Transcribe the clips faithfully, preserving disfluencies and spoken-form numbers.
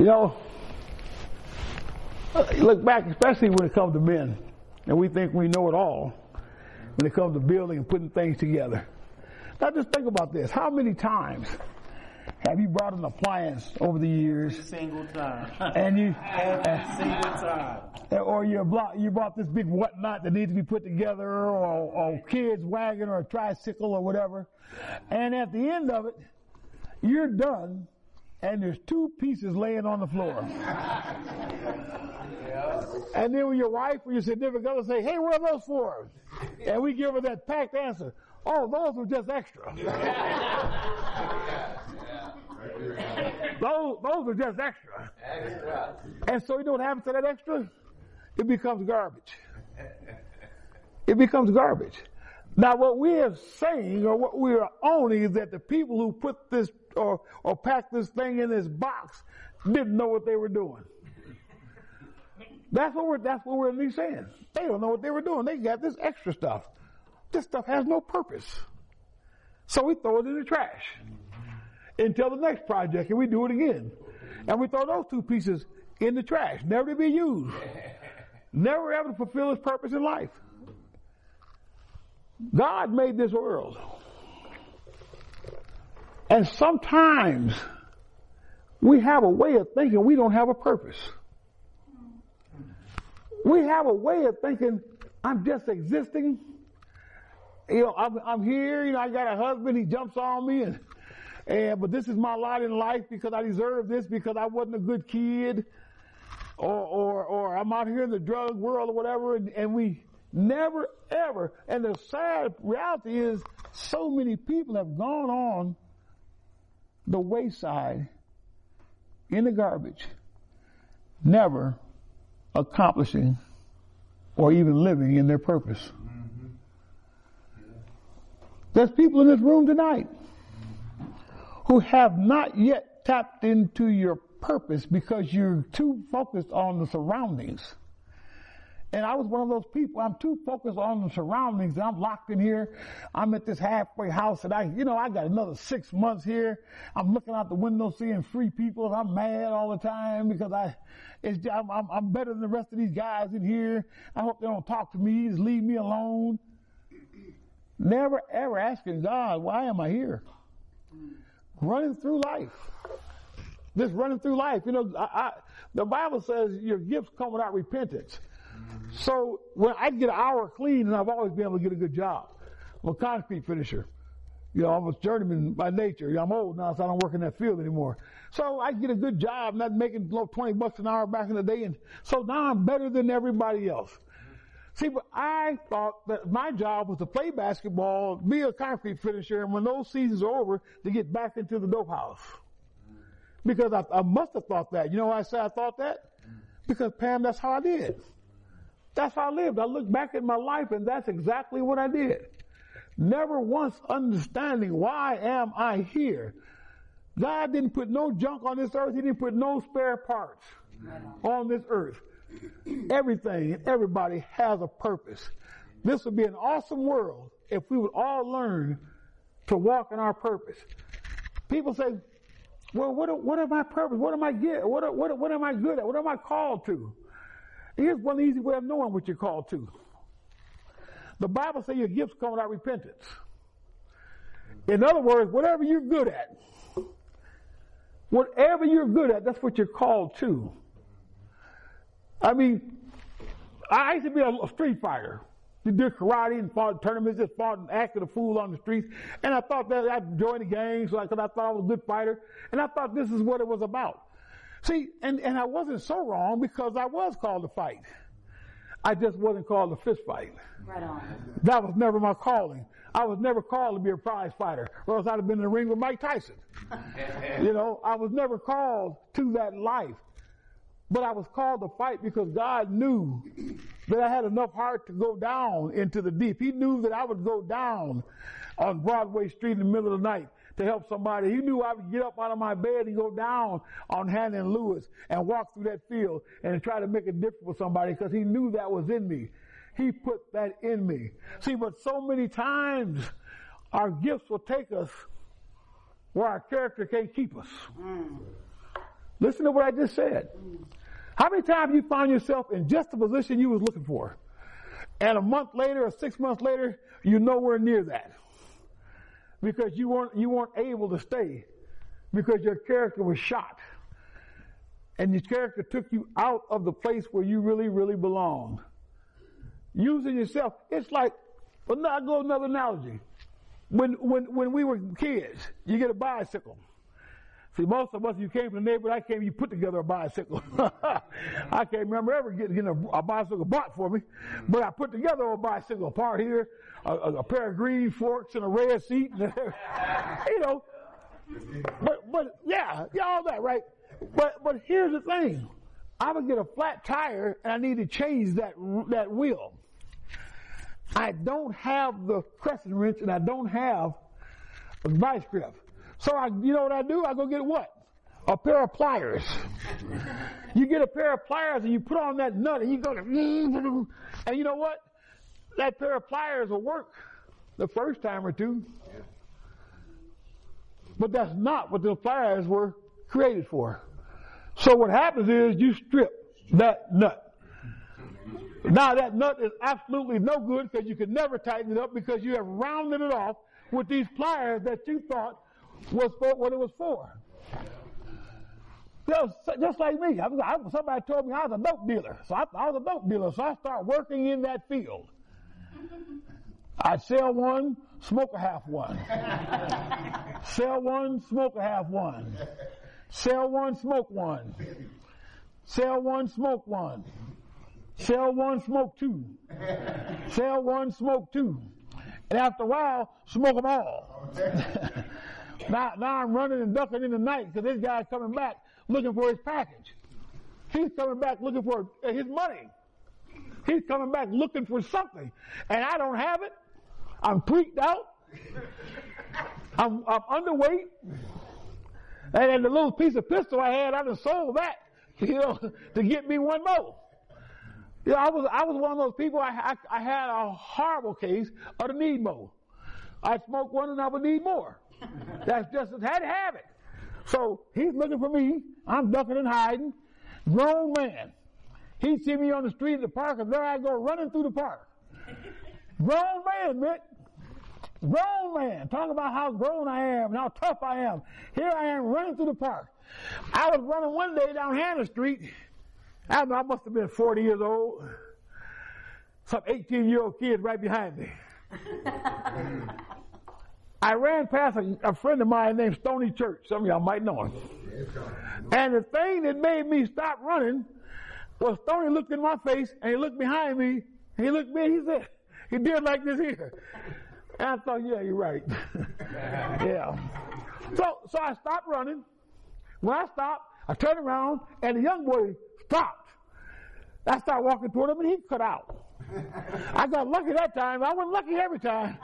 You know, look back, especially when it comes to men, and we think we know it all when it comes to building and putting things together. Now just think about this. How many times have you brought an appliance over the years? Every single time. And you, Every single time. Or you brought, you brought this big whatnot that needs to be put together, or, or kids wagon or a tricycle or whatever. And at the end of it, you're done, and there's two pieces laying on the floor. And then when your wife or your significant other say, hey, what are those for? And we give her that packed answer. Oh, those were just extra. those, those are just extra. And so you know what happens to that extra? It becomes garbage. It becomes garbage. Now what we are saying, or what we are owning, is that the people who put this or, or packed this thing in this box didn't know what they were doing. That's what we're, that's what we're really saying. They don't know what they were doing. They got this extra stuff. This stuff has no purpose. So we throw it in the trash until the next project, and we do it again. And we throw those two pieces in the trash, never to be used. Never ever to fulfill its purpose in life. God made this world. And sometimes we have a way of thinking we don't have a purpose. We have a way of thinking, I'm just existing. You know, I'm, I'm here, you know, I got a husband, he jumps on me, and, and, but this is my lot in life because I deserve this because I wasn't a good kid, or, or, or I'm out here in the drug world or whatever, and, and we never ever, and the sad reality is so many people have gone on the wayside in the garbage, never accomplishing or even living in their purpose. Mm-hmm. There's people in this room tonight who have not yet tapped into your purpose because you're too focused on the surroundings. And I was one of those people. I'm too focused on the surroundings. I'm locked in here. I'm at this halfway house, and I, you know, I got another six months here. I'm looking out the window, seeing free people. I'm mad all the time because I, it's, I'm, I'm, I'm better than the rest of these guys in here. I hope they don't talk to me. Just leave me alone. Never ever asking God, why am I here? Running through life. Just running through life. You know, I, I, the Bible says your gifts come without repentance. So when I get an hour clean, and I've always been able to get a good job. I'm a concrete finisher. You know, I'm a journeyman by nature. You know, I'm old now, so I don't work in that field anymore. So I get a good job, not making low twenty bucks an hour back in the day, and so now I'm better than everybody else. See, but I thought that my job was to play basketball, be a concrete finisher, and when those seasons are over, to get back into the dope house. Because I, I must have thought that. You know why I say I thought that? Because, Pam, that's how I did. That's how I lived. I look back at my life, and that's exactly what I did. Never once understanding why am I here. God didn't put no junk on this earth. He didn't put no spare parts on this earth. Everything and everybody has a purpose. This would be an awesome world if we would all learn to walk in our purpose. People say, well, what, what am I purpose? What am I get? What, what, what am I good at? What am I called to? Here's one easy way of knowing what you're called to. The Bible says your gifts come without repentance. In other words, whatever you're good at, whatever you're good at, that's what you're called to. I mean, I used to be a, a street fighter. You did karate and fought tournaments, just fought and acted a fool on the streets. And I thought that I'd join the gang, so I, cause I thought I was a good fighter. And I thought this is what it was about. See, and, and I wasn't so wrong because I was called to fight. I just wasn't called to fist fight. Right on. That was never my calling. I was never called to be a prize fighter, or else I'd have been in the ring with Mike Tyson. You know, I was never called to that life. But I was called to fight because God knew that I had enough heart to go down into the deep. He knew that I would go down on Broadway Street in the middle of the night to help somebody. He knew I would get up out of my bed and go down on Hannah and Lewis and walk through that field and try to make a difference with somebody because he knew that was in me. He put that in me. See, but so many times our gifts will take us where our character can't keep us. Mm. Listen to what I just said. How many times you find yourself in just the position you was looking for, and a month later or six months later, you're nowhere near that because you weren't you weren't able to stay because your character was shot, and your character took you out of the place where you really really belonged. Using yourself, it's like, well, now I'll go another analogy. When when when we were kids, you get a bicycle. See, most of us, you came from the neighborhood, I came, you put together a bicycle. I can't remember ever getting, getting a, a bicycle bought for me, but I put together a bicycle, a part here, a, a, a pair of green forks and a red seat, and you know. But, but, yeah, yeah, all that, right? But, but here's the thing. I would get a flat tire, and I need to change that, that wheel. I don't have the crescent wrench, and I don't have a vice grip. So I, you know what I do? I go get what? A pair of pliers. You get a pair of pliers and you put on that nut and you go to, and you know what? That pair of pliers will work the first time or two. But that's not what the pliers were created for. So what happens is you strip that nut. Now that nut is absolutely no good because you can never tighten it up because you have rounded it off with these pliers that you thought was for what it was for. Just, just like me. I, I, somebody told me I was a dope dealer. So I, I was a dope dealer. So I started working in that field. I'd sell one, smoke a half one. Sell one, smoke a half one. Sell one, smoke one. Sell one, smoke one. Sell one, smoke two. Sell one, smoke two. And after a while, smoke them all. Now, now I'm running and ducking in the night because this guy's coming back looking for his package. He's coming back looking for his money. He's coming back looking for something. And I don't have it. I'm tweaked out. I'm, I'm underweight. And then the little piece of pistol I had, I just sold that, you know, to get me one more. You know, I was, I was one of those people, I, I, I had a horrible case of the need more. I'd smoke one and I would need more. That's just, had to have it. So he's looking for me. I'm ducking and hiding. Grown man. He'd see me on the street at the park, and there I go running through the park. Grown man, Mick. Grown man. Talking about how grown I am and how tough I am. Here I am running through the park. I was running one day down Hannah Street. I don't know, I must have been forty years old. Some eighteen-year-old kid right behind me. I ran past a, a friend of mine named Stoney Church. Some of y'all might know him. And the thing that made me stop running was Stoney looked in my face and he looked behind me and he looked at me and he said, he did like this here. And I thought, yeah, you're right. Yeah. So, so I stopped running. When I stopped, I turned around and the young boy stopped. I started walking toward him and he cut out. I got lucky that time. I wasn't lucky every time.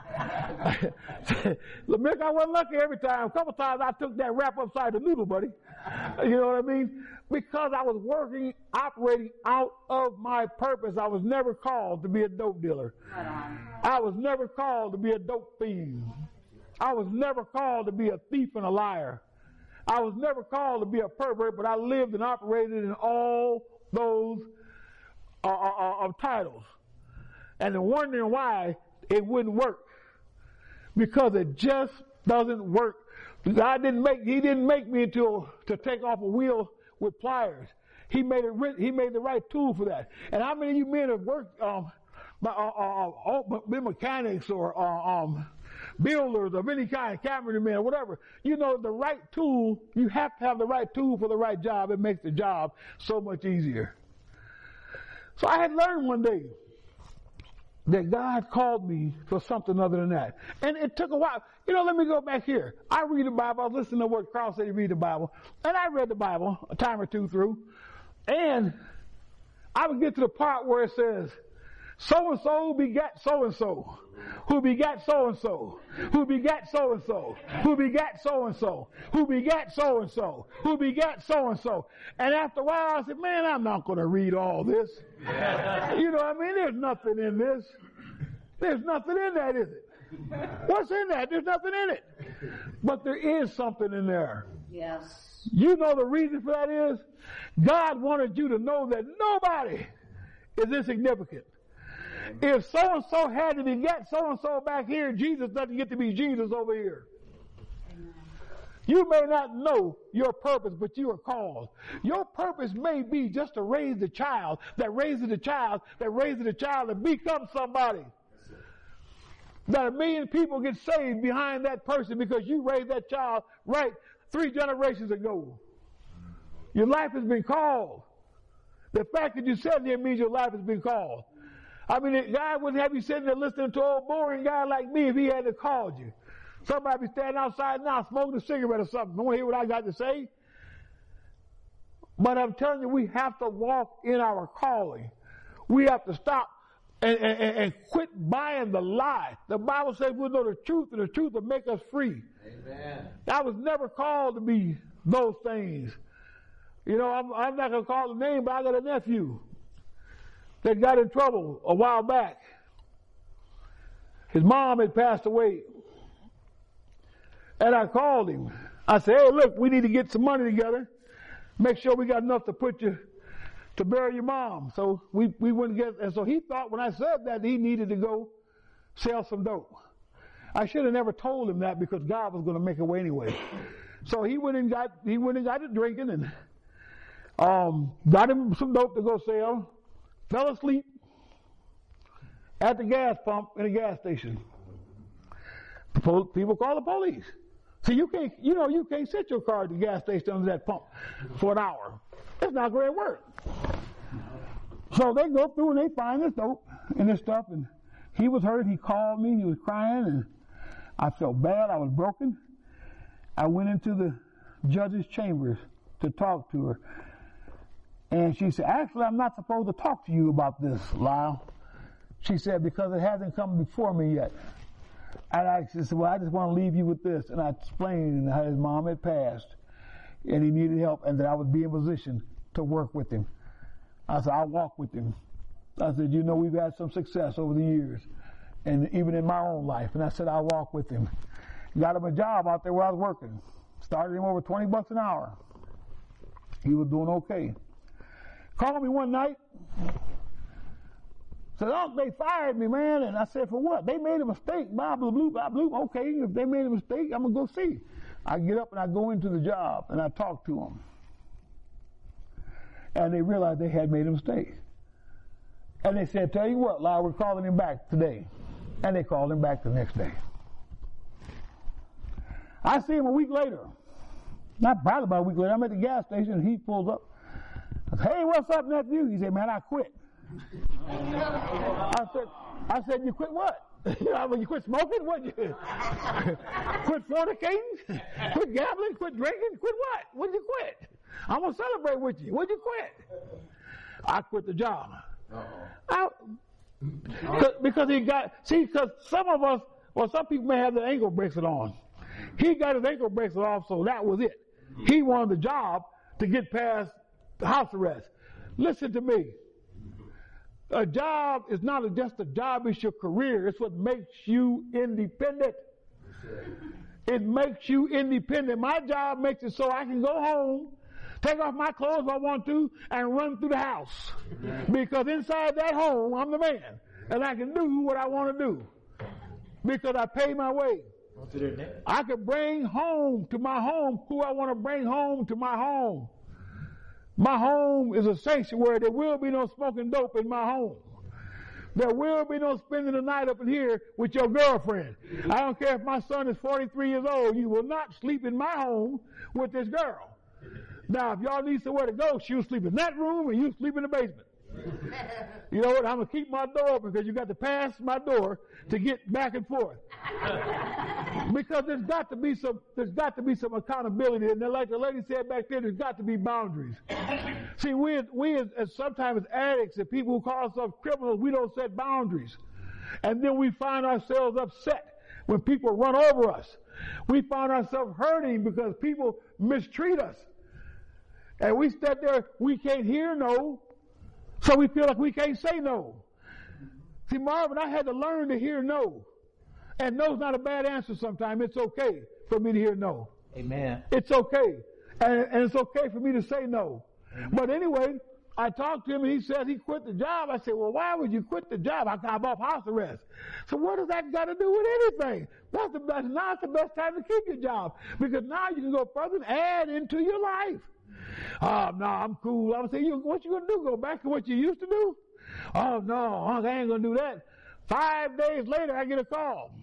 Look, Mick, I wasn't lucky every time. A couple times I took that wrap upside the noodle, buddy. You know what I mean? Because I was working, operating out of my purpose. I was never called to be a dope dealer. I was never called to be a dope fiend. I was never called to be a thief and a liar. I was never called to be a pervert, but I lived and operated in all those uh, uh, uh, titles. And then wondering why it wouldn't work. Because it just doesn't work. God didn't make, He didn't make me into, to take off a wheel with pliers. He made it, He made the right tool for that. And how many of you men have worked, um, uh, uh, uh, been mechanics or, uh, um, builders of any kind, cameramen or whatever? You know, the right tool, you have to have the right tool for the right job. It makes the job so much easier. So I had learned one day that God called me for something other than that. And it took a while. You know, let me go back here. I read the Bible. I was listening to what Carl said he read the Bible. And I read the Bible a time or two through. And I would get to the part where it says, so-and-so begat so-and-so, who begat so-and-so, who begat so-and-so, who begat so-and-so, who begat so-and-so, who begat so-and-so. And after a while, I said, man, I'm not going to read all this. You know what I mean? There's nothing in this. There's nothing in that, is it? What's in that? There's nothing in it. But there is something in there. Yes. You know the reason for that is God wanted you to know that nobody is insignificant. If so-and-so had to beget so-and-so back here, Jesus doesn't get to be Jesus over here. You may not know your purpose, but you are called. Your purpose may be just to raise the child that raises the child that raises the child to become somebody. That a million people get saved behind that person because you raised that child right three generations ago. Your life has been called. The fact that you sat there means your life has been called. I mean, God wouldn't have you sitting there listening to an old boring guy like me if he hadn't called you. Somebody be standing outside now smoking a cigarette or something. Don't hear what I got to say. But I'm telling you, we have to walk in our calling. We have to stop and, and, and quit buying the lie. The Bible says we'll know the truth, and the truth will make us free. Amen. I was never called to be those things. You know, I'm, I'm not going to call the name, but I got a nephew that got in trouble a while back. His mom had passed away. And I called him. I said, hey, look, we need to get some money together. Make sure we got enough to put you, to bury your mom. So we, we wouldn't get, and so he thought when I said that he needed to go sell some dope. I should have never told him that because God was going to make a way anyway. So he went and got, he went and got it drinking and, um, got him some dope to go sell, fell asleep at the gas pump in a gas station. The pol- people call the police. See, you can't, you know, you can't sit your car at the gas station under that pump for an hour. It's not going to work. So they go through and they find this dope and this stuff, and he was hurt. He called me. He was crying, and I felt bad. I was broken. I went into the judge's chambers to talk to her, and she said, actually, I'm not supposed to talk to you about this, Lyle. She said, because it hasn't come before me yet. And I said, well, I just want to leave you with this. And I explained how his mom had passed and he needed help and that I would be in position to work with him. I said, I'll walk with him. I said, you know, we've had some success over the years and even in my own life. And I said, I'll walk with him. Got him a job out there where I was working. Started him over twenty bucks an hour. He was doing okay. Called me one night. Said, oh, they fired me, man. And I said, for what? They made a mistake. Blah, blah, blah, blah, blah. Okay, if they made a mistake, I'm going to go see. I get up and I go into the job and I talk to them. And they realized they had made a mistake. And they said, tell you what, Lyle, we're calling him back today. And they called him back the next day. I see him a week later. Not probably about a week later. I'm at the gas station and he pulls up. I said, hey, what's up, nephew? He said, man, I quit. I said, I said, you quit what? You quit smoking? What? You quit fornicating? Quit gambling? Quit drinking? Quit what? What'd you quit? I'm gonna celebrate with you. What'd you quit? I quit the job. I, because he got, see, because some of us, well, some people may have their ankle bracelet on. He got his ankle bracelet off, so that was it. He wanted the job to get past the house arrest. Listen to me. A job is not just a job, it's your career. It's what makes you independent. It makes you independent. My job makes it so I can go home, take off my clothes if I want to, and run through the house. Because inside that home, I'm the man. And I can do what I want to do. Because I pay my way. I can bring home to my home who I want to bring home to my home. My home is a sanctuary. There will be no smoking dope in my home. There will be no spending the night up in here with your girlfriend. I don't care if my son is forty-three years old. You will not sleep in my home with this girl. Now, if y'all need somewhere to go, she'll sleep in that room and you sleep in the basement. You know what? I'm going to keep my door open because you got to pass my door to get back and forth. Because there's got to be some, there's got to be some accountability. And then like the lady said back there, there's got to be boundaries. See, we, we as, as sometimes addicts and people who call themselves criminals, we don't set boundaries. And then we find ourselves upset when people run over us. We find ourselves hurting because people mistreat us. And we stand there, we can't hear no, so we feel like we can't say no. See, Marvin, I had to learn to hear no. And no's not a bad answer sometimes. It's okay for me to hear no. Amen. It's okay. And, and it's okay for me to say no. Amen. But anyway, I talked to him and he said he quit the job. I said, well, why would you quit the job? I got off house arrest. So what does that got to do with anything? That's the best, now's the best time to keep your job. Because now you can go further and add into your life. Oh, no, I'm cool. I'm saying, what you going to do? Go back to what you used to do? Oh, no, I ain't going to do that. Five days later, I get a call.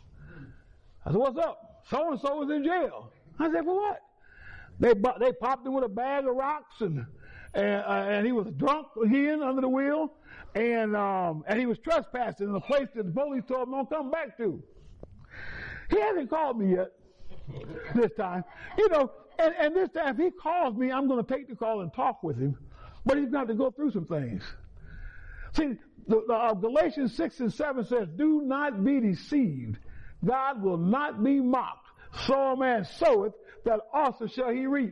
I said, what's up? So-and-so was in jail. I said, for what? They they popped him with a bag of rocks, and and, uh, and he was drunk again under the wheel, and um, and he was trespassing in a place that the police told him don't come back to. He hasn't called me yet this time. You know, and, and this time if he calls me, I'm going to take the call and talk with him, but he's got to go through some things. See, the, the, uh, Galatians six and seven says, do not be deceived. God will not be mocked. So a man soweth, that also shall he reap.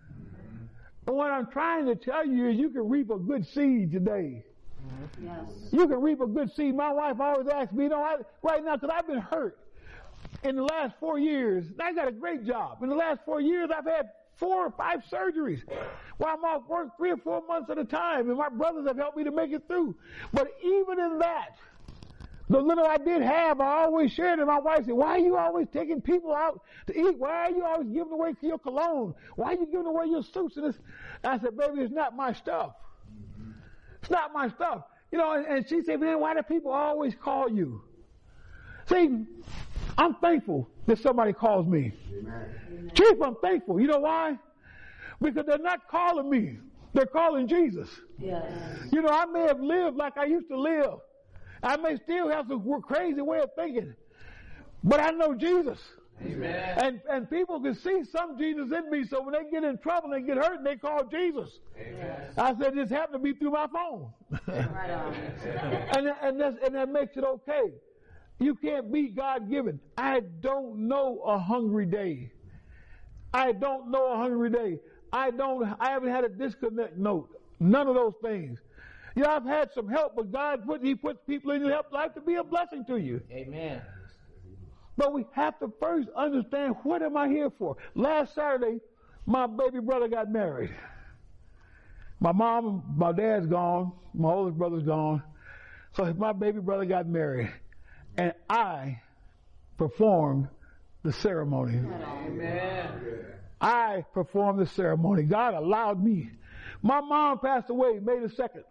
And what I'm trying to tell you is you can reap a good seed today. Yes. You can reap a good seed. My wife always asks me, you know, I, right now, because I've been hurt in the last four years. I got a great job. In the last four years, I've had four or five surgeries while I'm off work three or four months at a time, and my brothers have helped me to make it through. But even in that, the little I did have, I always shared it. My wife said, why are you always taking people out to eat? Why are you always giving away your cologne? Why are you giving away your suits? And, this? and I said, baby, it's not my stuff. It's not my stuff. You know, and, and she said, man, why do people always call you? See, I'm thankful that somebody calls me. Amen. Chief, I'm thankful. You know why? Because they're not calling me. They're calling Jesus. Yes. You know, I may have lived like I used to live. I may still have some crazy way of thinking, but I know Jesus. Amen. And and people can see some Jesus in me, so when they get in trouble and get hurt, they call Jesus. Amen. I said, this happened to me through my phone. Right on. and, and, that's, and that makes it okay. You can't beat God-given. I don't know a hungry day. I don't know a hungry day. I don't, I haven't had a disconnect note. None of those things. Yeah, I've had some help, but God put, He puts people in your life to be a blessing to you. Amen. But we have to first understand, what am I here for? Last Saturday, my baby brother got married. My mom, my dad's gone. My oldest brother's gone. So my baby brother got married. And I performed the ceremony. Amen. I performed the ceremony. God allowed me. My mom passed away May the second.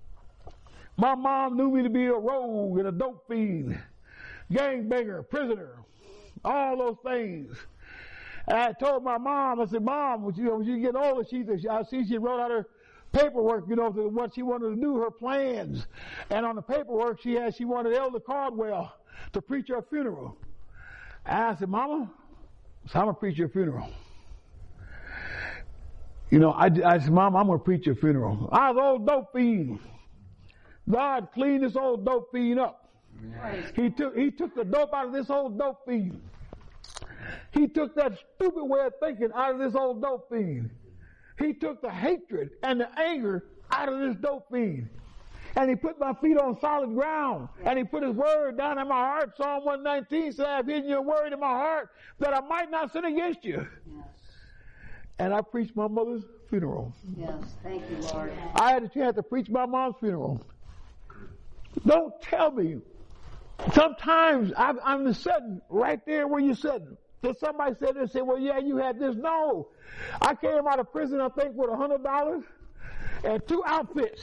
My mom knew me to be a rogue and a dope fiend, gangbanger, prisoner, all those things. And I told my mom, I said, Mom, when you, when you get older, she, I see she wrote out her paperwork, you know, to what she wanted to do, her plans. And on the paperwork she had, she wanted Elder Caldwell to preach her funeral. And I said, Mama, so I'm going to preach your funeral. You know, I, I said, Mom, I'm going to preach your funeral. I was an old dope fiend. God cleaned this old dope fiend up. Nice. He took he took the dope out of this old dope fiend. He took that stupid way of thinking out of this old dope fiend. He took the hatred and the anger out of this dope fiend. And he put my feet on solid ground. And he put his word down in my heart. Psalm one nineteen said, I've hidden your word in my heart that I might not sin against you. Yes. And I preached my mother's funeral. Yes, thank you, Lord. I had to, had to preach my mom's funeral. Don't tell me. Sometimes I'm, I'm sitting right there where you're sitting. If somebody said this, say, well, yeah, you had this. No. I came out of prison, I think, with a hundred dollars and two outfits.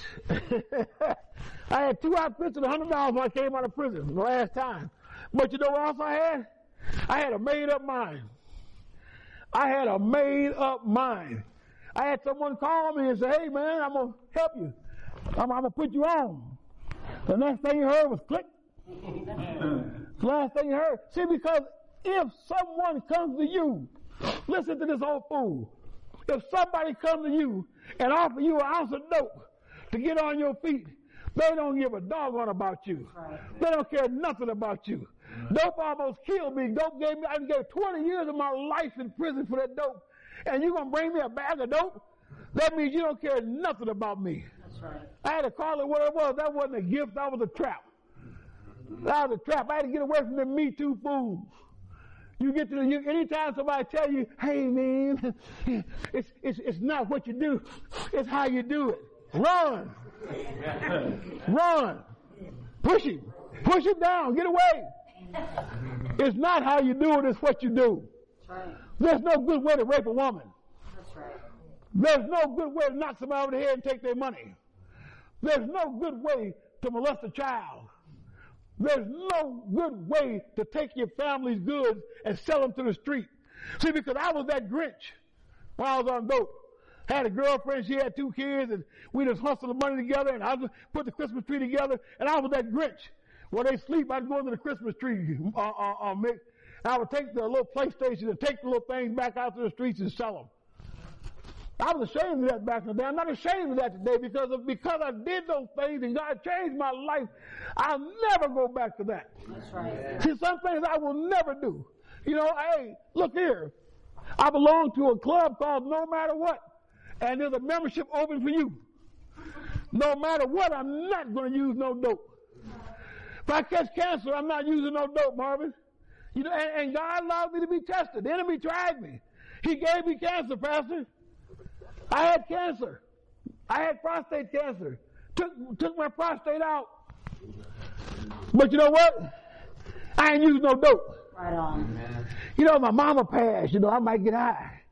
I had two outfits and a hundred dollars when I came out of prison the last time. But you know what else I had? I had a made-up mind. I had a made-up mind. I had someone call me and say, hey, man, I'm going to help you. I'm, I'm going to put you on. The next thing you heard was click. The last thing you heard. See, because if someone comes to you, listen to this old fool. If somebody comes to you and offer you an ounce of dope to get on your feet, they don't give a doggone about you. They don't care nothing about you. Dope almost killed me. Dope gave me, I gave twenty years of my life in prison for that dope. And you're going to bring me a bag of dope? That means you don't care nothing about me. That's right. I had to call it what it was. That wasn't a gift. That was a trap. That was a trap. I had to get away from them Me Too fools. You get to the, you, anytime somebody tell you, hey man, it's, it's, it's not what you do, it's how you do it. Run. Run. Push it. Push it down. Get away. It's not how you do it, it's what you do. That's right. There's no good way to rape a woman. That's right. There's no good way to knock somebody over the head and take their money. There's no good way to molest a child. There's no good way to take your family's goods and sell them to the street. See, because I was that Grinch when I was on dope. Had a girlfriend, she had two kids, and we just hustled the money together, and I just put the Christmas tree together, and I was that Grinch. When they sleep, I'd go into the Christmas tree, uh, uh, uh, Mick. I would take the little PlayStation and take the little things back out to the streets and sell them. I was ashamed of that back in the day. I'm not ashamed of that today because of, because I did those things and God changed my life. I'll never go back to that. That's right. See, some things I will never do. You know, hey, look here. I belong to a club called No Matter What, and there's a membership open for you. No matter what, I'm not going to use no dope. If I catch cancer, I'm not using no dope, Marvin. You know, and, and God allowed me to be tested. The enemy tried me. He gave me cancer, Pastor. I had cancer. I had prostate cancer. Took took my prostate out. But you know what? I ain't used no dope. Right on. You know, my mama passed. You know, I might get high.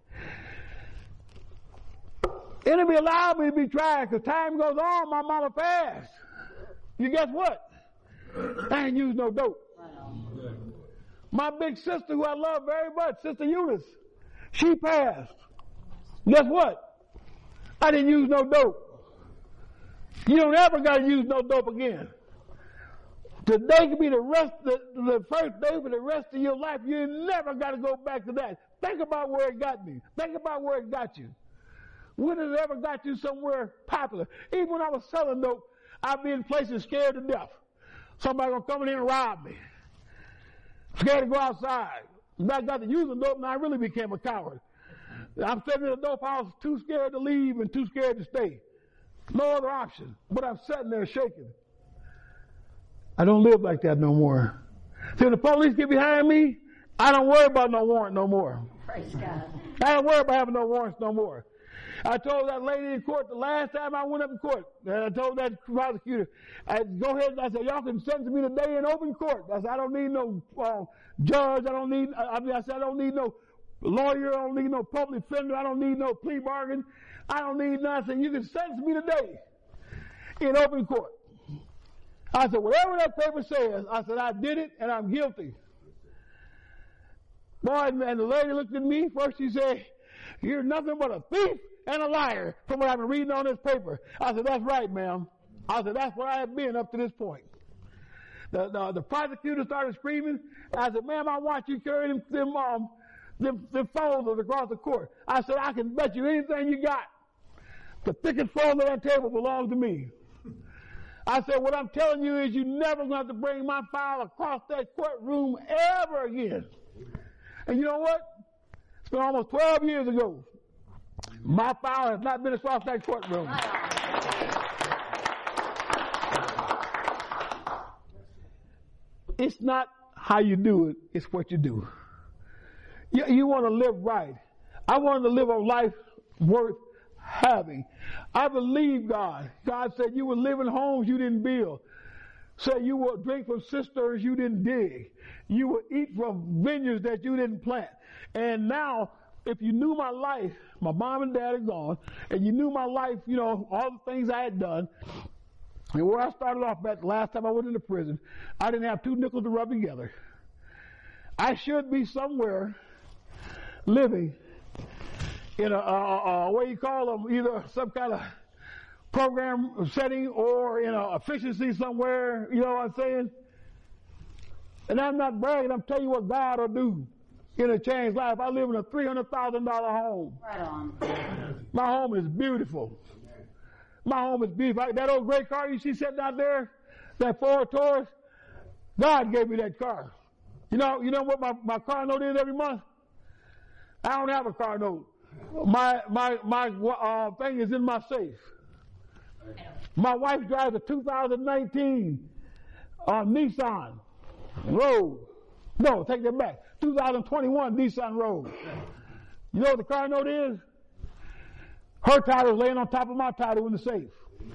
Enemy allowed me to be tried because time goes on. My mama passed. You guess what? I ain't used no dope. Right on. My big sister, who I love very much, Sister Eunice, she passed. Guess what? I didn't use no dope. You don't ever got to use no dope again. Today could be the rest, the, the first day for the rest of your life. You never got to go back to that. Think about where it got me. Think about where it got you. When has it ever got you somewhere popular? Even when I was selling dope, I'd be in places scared to death. Somebody gonna come in here and rob me. Scared to go outside. When I got to using dope, and I really became a coward. I'm sitting in a dope house, too scared to leave and too scared to stay. No other option. But I'm sitting there shaking. I don't live like that no more. See, when the police get behind me, I don't worry about no warrant no more. Praise God. I don't worry about having no warrants no more. I told that lady in court the last time I went up in court, and I told that prosecutor, I go ahead, I said, y'all can sentence me today in open court. I said, I don't need no uh, judge, I don't need, I, mean, I said, I don't need no lawyer, I don't need no public defender, I don't need no plea bargain, I don't need nothing. You can sentence me today in open court. I said, whatever that paper says, I said, I did it and I'm guilty. Boy, and the lady looked at me, first she said, you're nothing but a thief and a liar from what I've been reading on this paper. I said, that's right, ma'am. I said, that's what I have been up to this point. The, the, the prosecutor started screaming. I said, ma'am, I want you carrying them, them, um, them, them folders across the court. I said, I can bet you anything you got. The thickest folder on that table belongs to me. I said, what I'm telling you is you're never going to have to bring my file across that courtroom ever again. And you know what? It's been almost twelve years ago. My file has not been across that courtroom. It's not how you do it, it's what you do. You, you want to live right. I wanted to live a life worth having. I believe God. God said you would live in homes you didn't build. Said you will drink from cisterns you didn't dig. You will eat from vineyards that you didn't plant. And now, if you knew my life, my mom and dad are gone, and you knew my life, you know, all the things I had done, and where I started off at the last time I went into prison, I didn't have two nickels to rub together. I should be somewhere living in a, a, a what do you call them, either some kind of program setting or in a efficiency somewhere, you know what I'm saying? And I'm not bragging, I'm telling you what God will do in a changed life. I live in a three hundred thousand dollars home. Right on. My home is beautiful. My home is beautiful. That old gray car you see sitting out there, that Ford Taurus, God gave me that car. You know, you know what my, my car note is every month? I don't have a car note. My my my uh, thing is in my safe. My wife drives a two thousand nineteen uh, Nissan Road. No, take that back. two thousand twenty-one Nissan Rogue. You know what the car note is? Her title is laying on top of my title in the safe.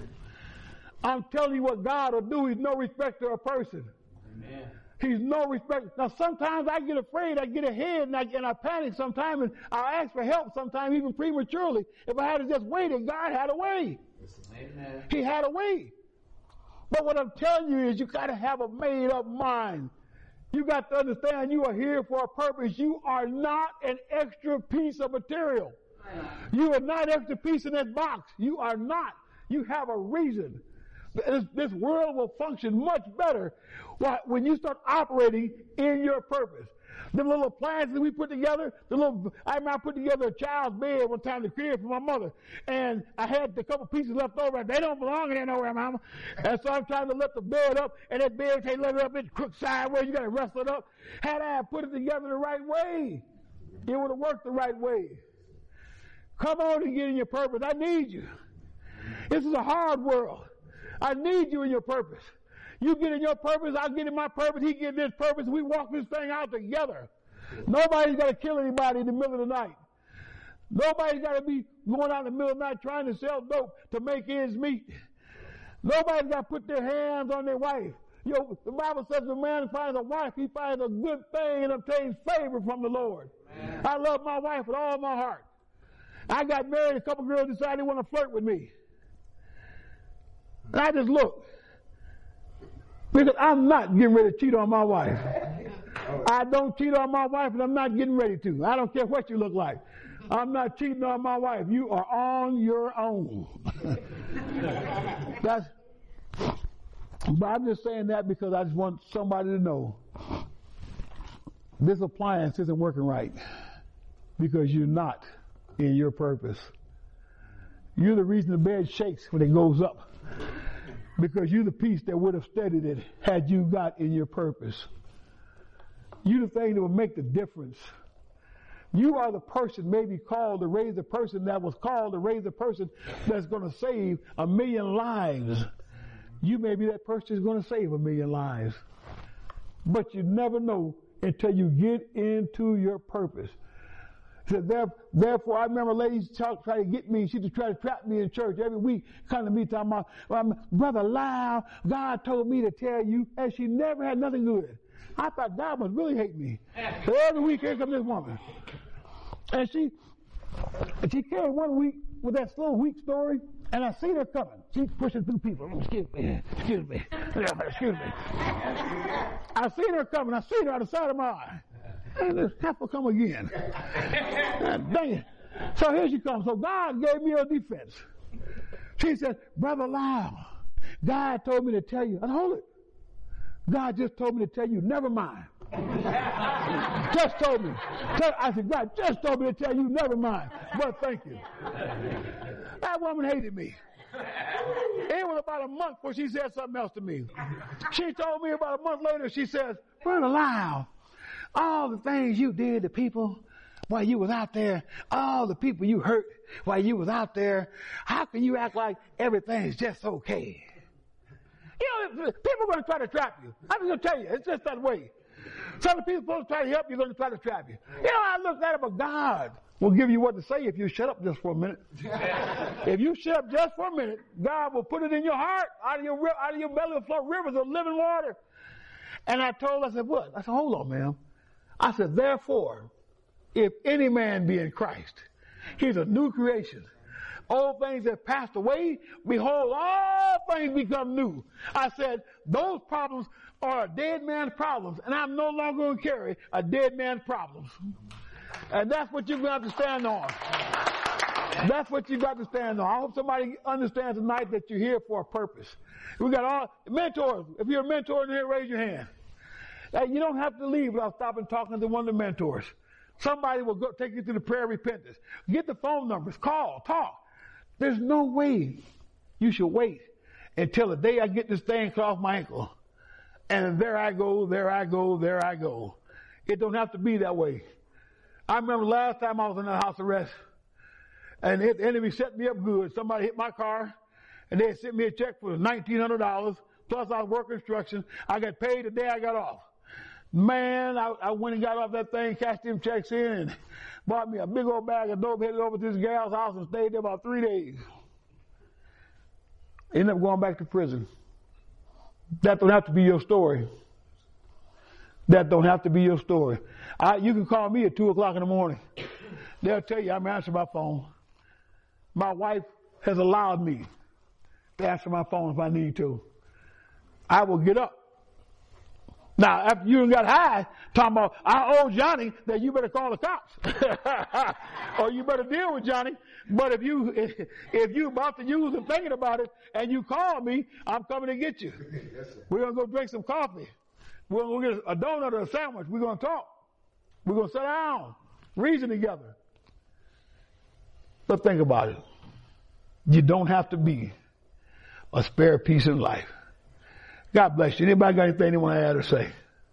I'm telling you what God will do. He's no respecter of person. Amen. He's no respect. Now, sometimes I get afraid, I get ahead, and I, and I panic sometimes, and I ask for help sometimes, even prematurely. If I had to just wait, and God had a way. Amen. He had a way. But what I'm telling you is you got to have a made-up mind. You got to understand you are here for a purpose. You are not an extra piece of material. You are not an extra piece in that box. You are not. You have a reason. This, this world will function much better when you start operating in your purpose. The little plans that we put together, the little, I remember I put together a child's bed one time to crib for my mother, and I had a couple pieces left over, and they don't belong in there nowhere, Mama. And so I'm trying to lift the bed up, and that bed can't lift it up, it's crooked sideways, you got to wrestle it up. Had I put it together the right way, it would have worked the right way. Come on and get in your purpose. I need you. This is a hard world. I need you in your purpose. You get in your purpose, I'll get in my purpose, he get in his purpose, we walk this thing out together. Nobody's got to kill anybody in the middle of the night. Nobody's got to be going out in the middle of the night trying to sell dope to make ends meet. Nobody's got to put their hands on their wife. You know, the Bible says the man finds a wife, he finds a good thing and obtains favor from the Lord. Man. I love my wife with all my heart. I got married, a couple girls decided they want to flirt with me. And I just looked. Because I'm not getting ready to cheat on my wife. I don't cheat on my wife, and I'm not getting ready to. I don't care what you look like. I'm not cheating on my wife. You are on your own. That's, but I'm just saying that because I just want somebody to know this appliance isn't working right because you're not in your purpose. You're the reason the bed shakes when it goes up. Because you're the piece that would have steadied it had you got in your purpose. You're the thing that would make the difference. You are the person maybe called to raise the person that was called to raise the person that's going to save a million lives. You may be that person who's going to save a million lives. But you never know until you get into your purpose. He said, therefore, I remember ladies try, try to get me. She just try to trap me in church every week, come to me talking about, well, Brother Lyle, God told me to tell you, and she never had nothing good. I thought God must really hate me. So every week, here comes this woman. And she, she came one week with that slow week story, and I seen her coming. She's pushing through people. Excuse me, excuse me, excuse me. I seen her coming. I seen her out the side of my eye. And this heifer come again. God, dang it. So here she comes. So God gave me a defense. She said, Brother Lyle, God told me to tell you. I said, hold it. God just told me to tell you, never mind. Just told me. I said, God just told me to tell you, never mind. But thank you. That woman hated me. It was about a month before she said something else to me. She told me about a month later, she says, Brother Lyle, all the things you did to people while you was out there, all the people you hurt while you was out there, how can you act like everything's just okay? You know, people are going to try to trap you. I'm just going to tell you, it's just that way. Some of the people supposed to try to help you, they're going to try to trap you. You know, I looked at it, but God will give you what to say if you shut up just for a minute. If you shut up just for a minute, God will put it in your heart, out of your, out of your belly will flow rivers of living water. And I told her, I said, what? I said, hold on, ma'am. I said, therefore, if any man be in Christ, he's a new creation. Old things have passed away. Behold, all things become new. I said, those problems are a dead man's problems, and I'm no longer going to carry a dead man's problems. And that's what you're going to have to stand on. That's what you got to stand on. I hope somebody understands tonight that you're here for a purpose. We got all mentors. If you're a mentor in here, raise your hand. Now, you don't have to leave without stopping talking to one of the mentors. Somebody will go take you through the prayer of repentance. Get the phone numbers. Call. Talk. There's no way you should wait until the day I get this thing off my ankle. And there I go, there I go, there I go. It don't have to be that way. I remember last time I was in the house arrest, and the enemy set me up good. Somebody hit my car, and they sent me a check for nineteen hundred dollars, plus I was work instruction. I got paid the day I got off. Man, I, I went and got off that thing, cashed them checks in, and bought me a big old bag of dope, headed over to this gal's house and stayed there about three days. Ended up going back to prison. That don't have to be your story. That don't have to be your story. I, you can call me at two o'clock in the morning. They'll tell you I'm answering my phone. My wife has allowed me to answer my phone if I need to. I will get up. Now, after you got high, talking about, I owe Johnny, then you better call the cops. Or you better deal with Johnny. But if you, if, if you about to use and thinking about it, and you call me, I'm coming to get you. Yes, we're going to go drink some coffee. We're going to get a donut or a sandwich. We're going to talk. We're going to sit down, reason together. But think about it. You don't have to be a spare piece in life. God bless you. Anybody got anything they want to add or say?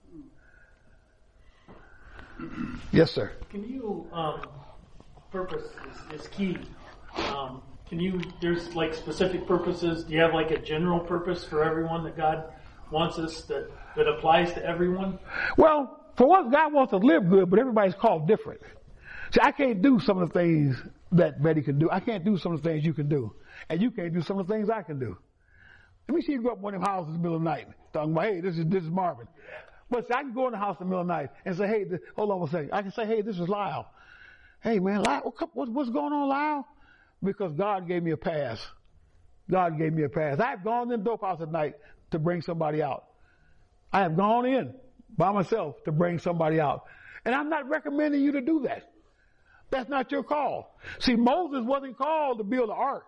Yes, sir. Can you, um, purpose is, is key. Um, can you, there's like specific purposes. Do you have like a general purpose for everyone that God wants us that, that applies to everyone? Well, for one, God wants to live good, but everybody's called different. See, I can't do some of the things that Betty can do. I can't do some of the things you can do. And you can't do some of the things I can do. Let me see you go up one of them houses in the middle of the night, talking about, hey, this is this is Marvin. But see, I can go in the house in the middle of the night and say, hey, this, hold on a second. I can say, hey, this is Lyle. Hey, man, Lyle, what, what's going on, Lyle? Because God gave me a pass. God gave me a pass. I've gone in the dope house at night to bring somebody out. I have gone in by myself to bring somebody out. And I'm not recommending you to do that. That's not your call. See, Moses wasn't called to build an ark.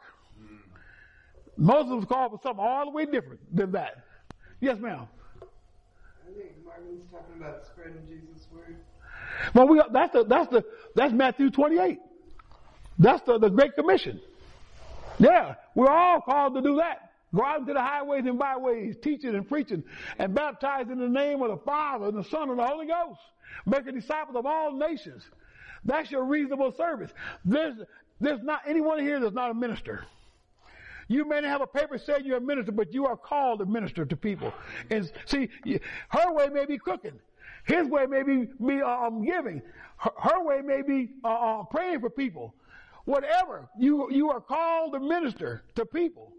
Moses was called for something all the way different than that. Yes, ma'am. I think Marvin's talking about spreading Jesus' word. Well, we that's the that's the that's Matthew twenty-eight. That's the, the Great Commission. Yeah, we're all called to do that. Go out into the highways and byways, teaching and preaching, and baptizing in the name of the Father and the Son and the Holy Ghost, making disciples of all nations. That's your reasonable service. There's there's not anyone here that's not a minister. You may not have a paper saying you're a minister, but you are called to minister to people. And see, her way may be cooking. His way may be, be um, giving. Her, her way may be uh, uh, praying for people. Whatever. You, you are called to minister to people.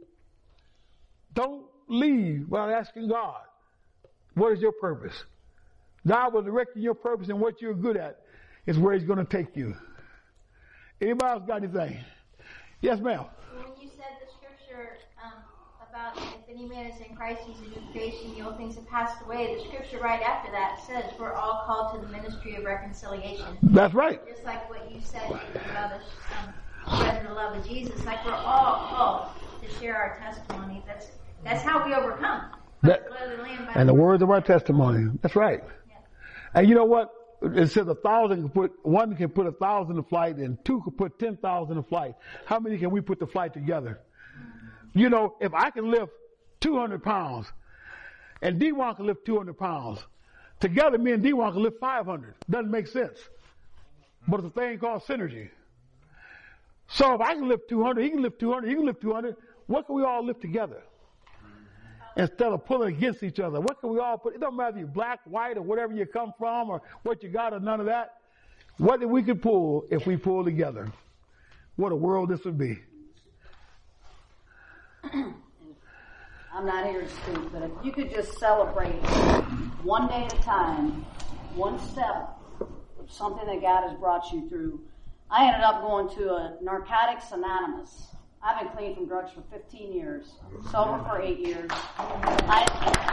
Don't leave without asking God, what is your purpose? God will direct your purpose, and what you're good at is where He's going to take you. Anybody else got anything? Yes, ma'am. When you said the scripture um, about if any man is in Christ, he's a new creation, the old things have passed away, the scripture right after that says we're all called to the ministry of reconciliation. That's right. Just like what you said about us um, spreading the love of Jesus, like we're all called to share our testimony. That's that's how we overcome. That, and the words of our testimony. That's right. Yeah. And you know what? It says a thousand can put, one can put a thousand to flight, and two can put ten thousand to flight. How many can we put to flight together? You know, if I can lift two hundred pounds, and D-Wan can lift two hundred pounds, together me and D-Wan can lift five hundred. Doesn't make sense. But it's a thing called synergy. So if I can lift two hundred, he can lift two hundred, he can lift two hundred, what can we all lift together? Instead of pulling against each other. What can we all put? It don't matter if you're black, white, or whatever you come from, or what you got, or none of that. What if we could pull if we pull together? What a world this would be. I'm not here to speak, but if you could just celebrate one day at a time, one step of something that God has brought you through. I ended up going to a Narcotics Anonymous. I've been clean from drugs for fifteen years, sober for eight years. I,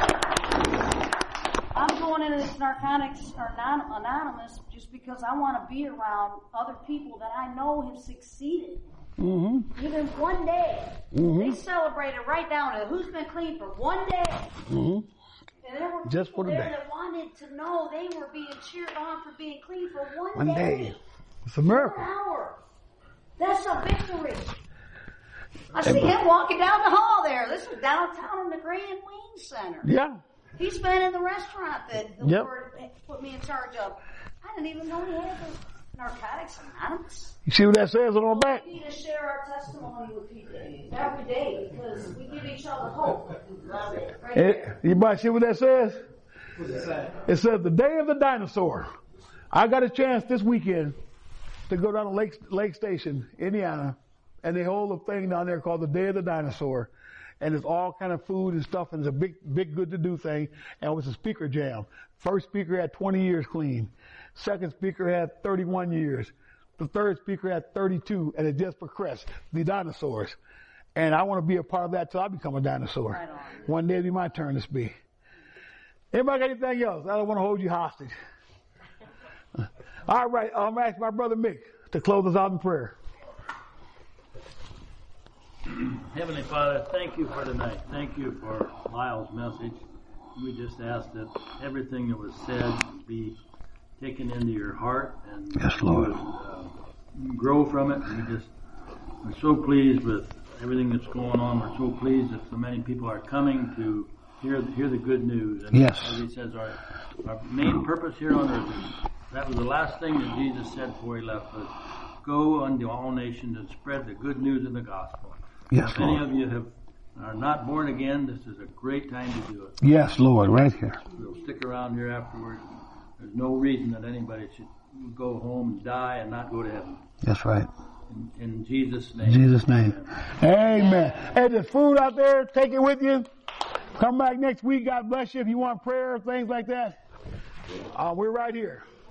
I'm going into this Narcotics Anonymous just because I want to be around other people that I know have succeeded. Mm-hmm. Even one day. Mm-hmm. They celebrated right down to who's been clean for one day. Mm-hmm. And there were just people for the there day. that wanted to know they were being cheered on for being clean for one, One day. day. It's a miracle. One hour. That's a victory. I see him walking down the hall there. This was downtown in the Grand Wayne Center. Yeah. He's been in the restaurant that the Yep. Lord put me in charge of. I didn't even know he had the Narcotics Anonymous. You see what that says on the back? We need to share our testimony with people every day because we give each other hope. Love it. Right Eh, there. you might see what that says? What's it say? It says the day of the dinosaur. I got a chance this weekend to go down to Lake, Lake Station, Indiana, and they hold a thing down there called the Day of the Dinosaur. And it's all kind of food and stuff, and it's a big, big good to do thing. And it was a speaker jam. First speaker had twenty years clean. Second speaker had thirty-one years. The third speaker had thirty-two, and it just progressed. The dinosaurs. And I want to be a part of that till I become a dinosaur. Right on. One day it'll be my turn to speak. Anybody got anything else? I don't want to hold you hostage. All right, I'm going to ask my brother Mick to close us out in prayer. Heavenly Father, thank you for tonight. Thank you for Lyle's message. We just ask that everything that was said be taken into your heart and Yes, Lord. You would, uh, grow from it. We just we're so pleased with everything that's going on. We're so pleased that so many people are coming to hear hear the good news. And Yes. as he says, our our main purpose here on earth is that was the last thing that Jesus said before he left was go unto all nations and spread the good news of the gospel. Yes, If any Lord. of you have are not born again, this is a great time to do it. Yes, Lord, right here. We'll stick around here afterwards. There's no reason that anybody should go home and die and not go to heaven. That's right. In, in Jesus' name. In Jesus' name. Amen. Hey, there's food out there. Take it with you. Come back next week. God bless you. If you want prayer or things like that, uh, we're right here.